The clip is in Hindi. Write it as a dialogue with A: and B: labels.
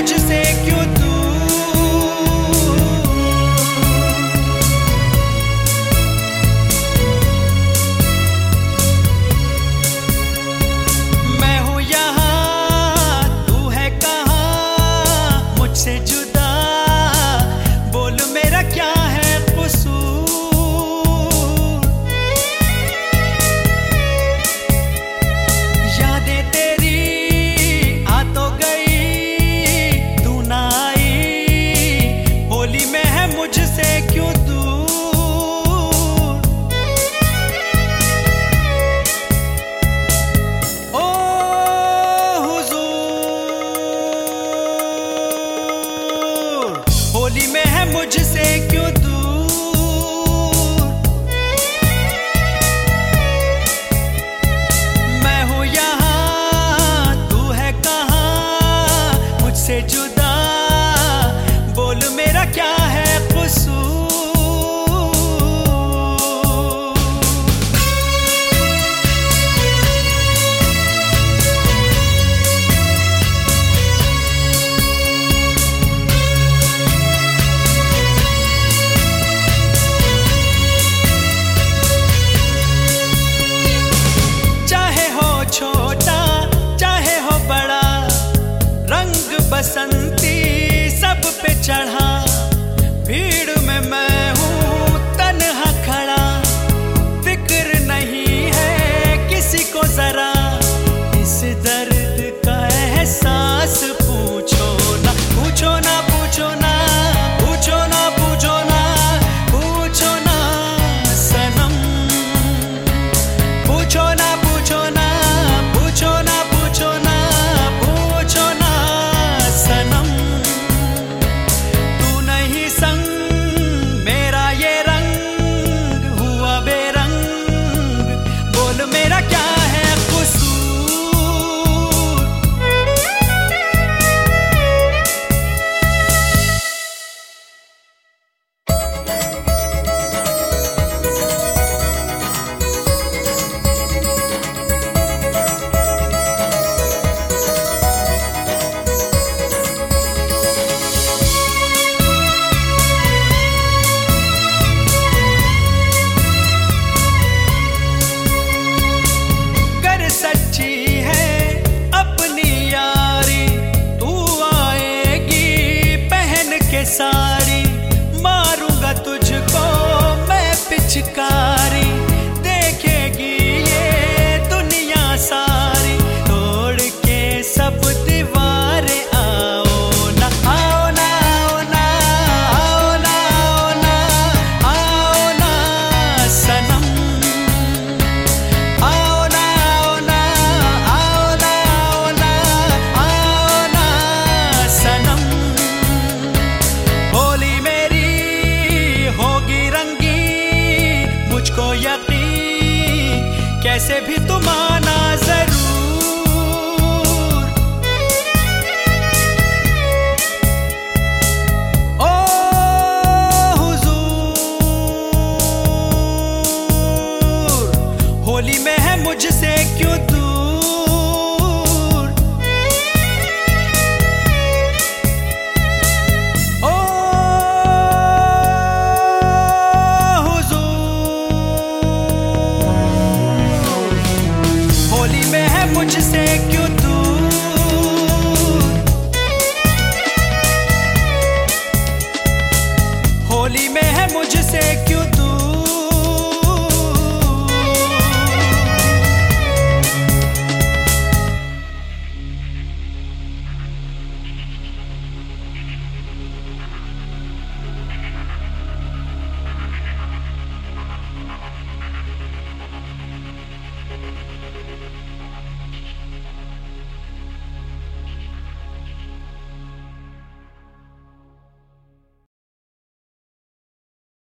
A: मुझसे क्यों से जुदा, बोल मेरा क्या है कसूर। यादें तेरी आ तो गई, तू ना आई, होली में है मुझसे क्यों दूर। ओ होली में है मुझसे क्यों दूर। मैं हूँ यहाँ, तू है कहाँ, मुझसे जुदा, बोल मेरा क्या है कसूर। छोटा चाहे हो बड़ा, रंग बसंती सब पे चढ़ा, भीड़ में मैं हूँ तन्हा खड़ा, फिक्र नहीं है किसी को जरा, इस दर्द का एहसास पूछो ना, पूछो ना, पूछो ना, पूछो ना, पूछो ना, पूछो ना सनम, पूछो ना, पूछो ना, पूछो ना, पूछो ना, पूछो ना सनम। तू नहीं संग मेरा ये रंग हुआ बेरंग, बोल मेरा क्या है कसूर। सच्ची है अपनी यारी, तू आएगी पहन के साड़ी, मारूंगा तुझको मैं पिचकारी, देखेगी ये दुनिया सारी, तोड़ के सब दीवारें आओ ना, आओ ना, आओ ना, आओ ना, आओ ना, आओ ना सनम, आओ ना, सनम। होली मेरी होगी रंगी, मुझको यकीन कैसे भी तुम